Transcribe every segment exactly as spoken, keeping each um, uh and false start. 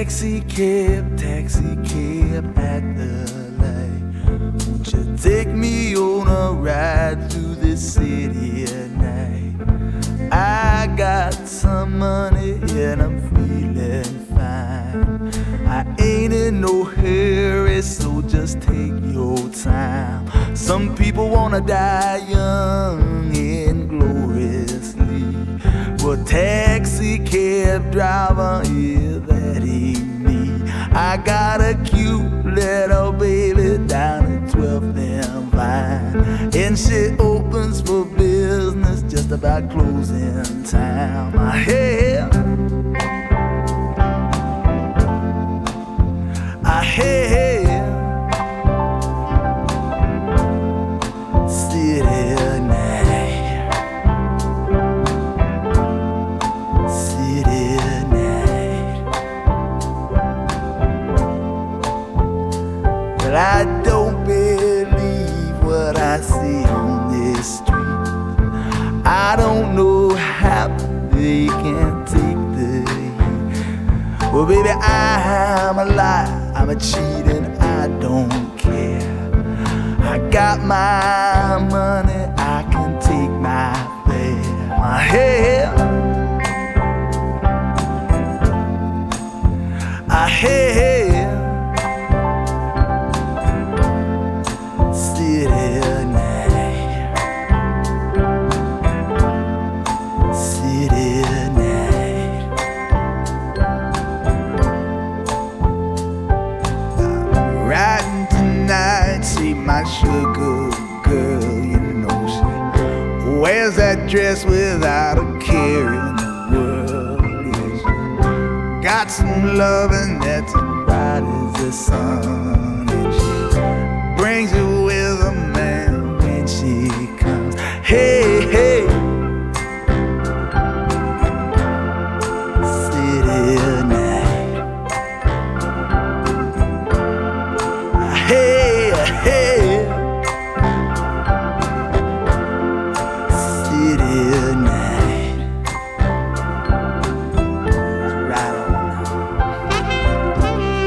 Taxi cab, taxi cab at the light. Won't you take me on a ride through the city at night? I got some money and I'm feeling fine. I ain't in no hurry, so just take your time. Some people wanna die young and gloriously, but taxi cab driver, yeah, that ain't me. I got a cute little baby down at twelfth and Vine, and she opens for business just about closing time. Hey, I hey, city night, city night. But I don't believe what I see on this street. I don't know how they can take the heat. Well, baby, I'm a lie, I'm a cheat, and I don't care. I got my money, I can take my fare. My hair, I hair, city night, city night. I'm riding tonight, see my sugar girl, you know she wears that dress without a care in the world. Yeah, she got some loving that's as bright as the sun, and she brings it with a man when she comes. Hey, hey, city night. Hey, hey, city night. Right on now.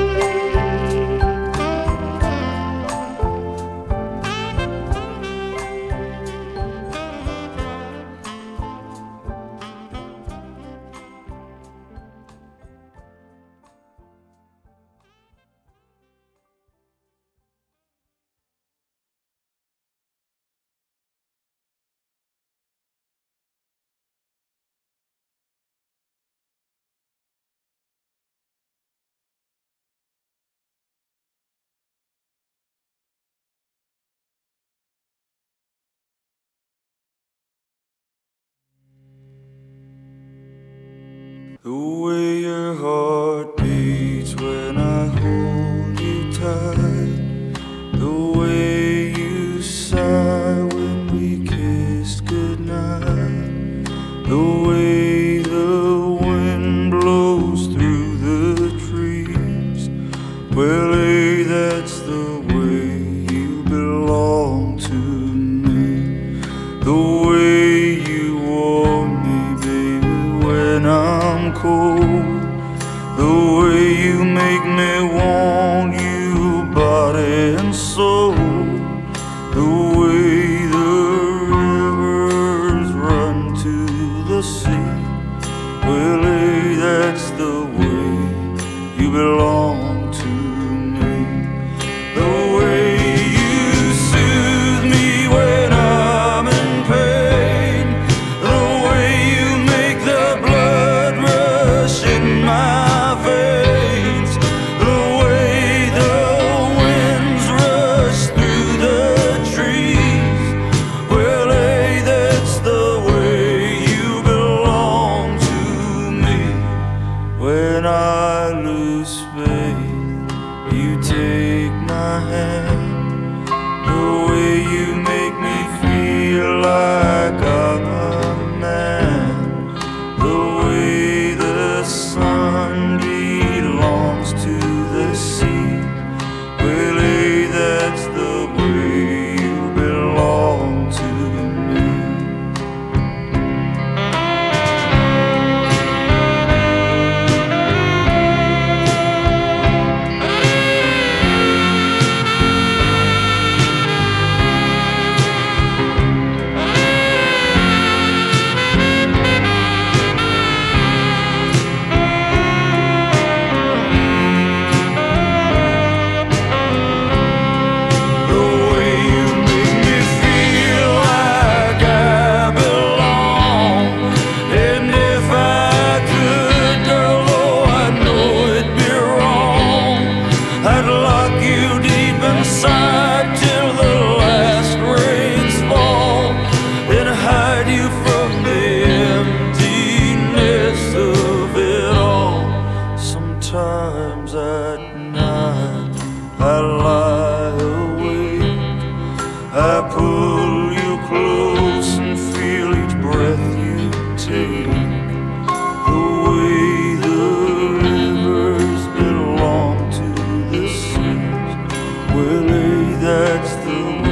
The way your heart beats when I hold you tight, the way you sigh when we kissed goodnight, the way the wind blows through the trees. Well, hey, that's the way you belong to me. The way you warm me, baby, when I'm cold. The way you make me want you, body and soul. The way the rivers run to the sea. Well, hey, that's the way you belong to me. The way you soothe me when I'm in pain. The way you make the blood rush in my veins. The way the winds rush through Willie, that's the way.